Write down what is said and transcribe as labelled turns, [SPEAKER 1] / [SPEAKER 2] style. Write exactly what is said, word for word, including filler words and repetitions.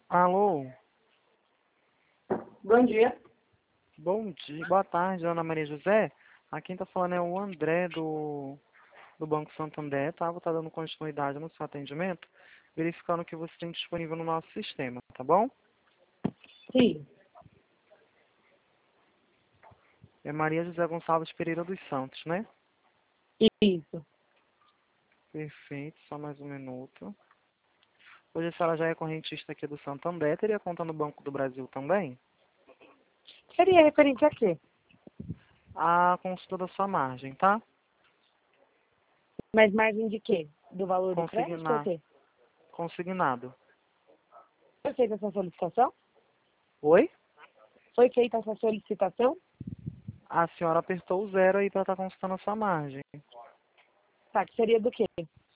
[SPEAKER 1] Alô,
[SPEAKER 2] Bom dia.
[SPEAKER 1] bom dia, boa tarde, Ana Maria José. Aqui quem tá falando é o André do, do Banco Santander, tá? Vou estar dando continuidade no seu atendimento, verificando o que você tem disponível no nosso sistema, tá bom?
[SPEAKER 2] Sim,
[SPEAKER 1] É Maria José Gonçalves Pereira dos Santos, né?
[SPEAKER 2] isso.
[SPEAKER 1] Perfeito, só mais um minuto. Hoje a senhora já é correntista aqui do Santander, teria conta no Banco do Brasil também?
[SPEAKER 2] Seria referente a quê?
[SPEAKER 1] A consulta da sua margem, tá?
[SPEAKER 2] Mas margem de quê? Do valor do crédito ou
[SPEAKER 1] Consignar,
[SPEAKER 2] quê?
[SPEAKER 1] consignado.
[SPEAKER 2] Foi feita essa solicitação?
[SPEAKER 1] Oi?
[SPEAKER 2] Foi feita essa solicitação?
[SPEAKER 1] A senhora apertou o zero aí para estar consultando a sua margem.
[SPEAKER 2] Tá, que seria do quê?